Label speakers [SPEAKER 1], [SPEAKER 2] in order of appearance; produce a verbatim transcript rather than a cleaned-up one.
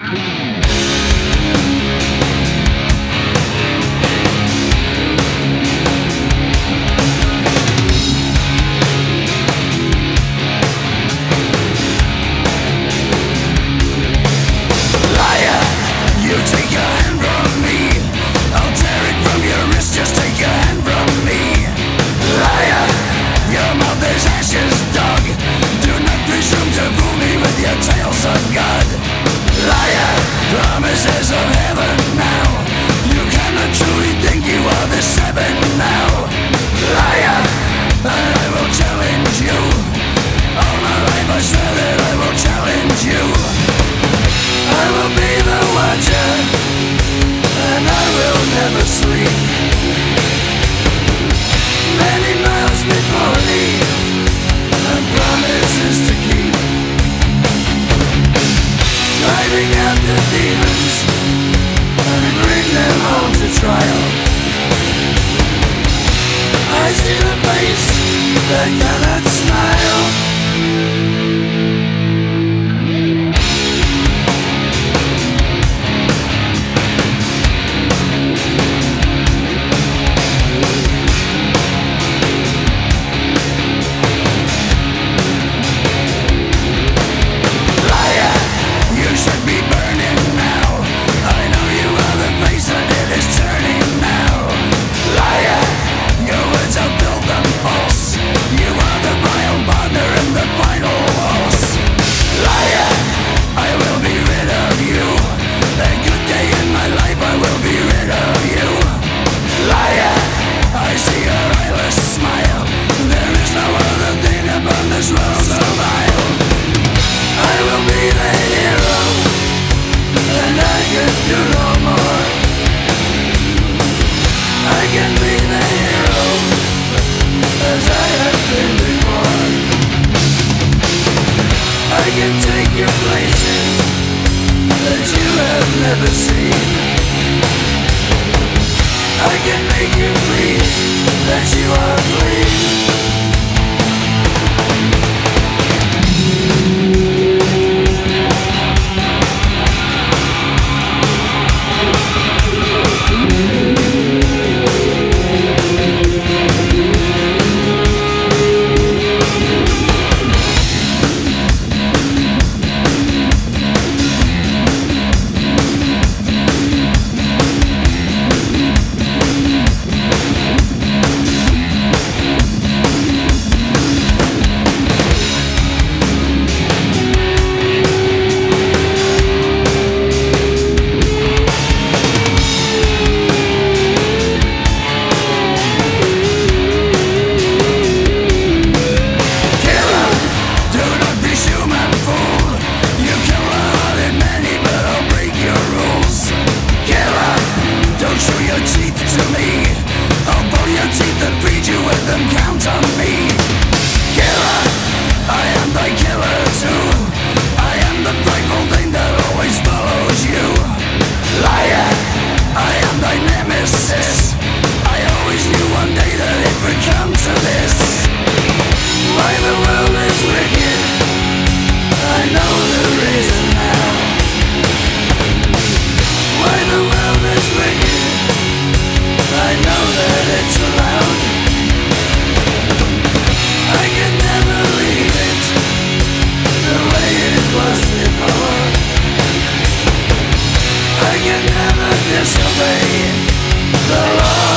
[SPEAKER 1] Promises of heaven now. You cannot truly think you are the seven now. Liar, and I will challenge you. All my life I swear that I will challenge you. I will be the watcher, and I will never sleep. Many miles before me, and promises to keep. Driving out the demons and bring them home to trial. I see the face that cannot smile. Never seen. I can make you believe that you are free. Disobey the law.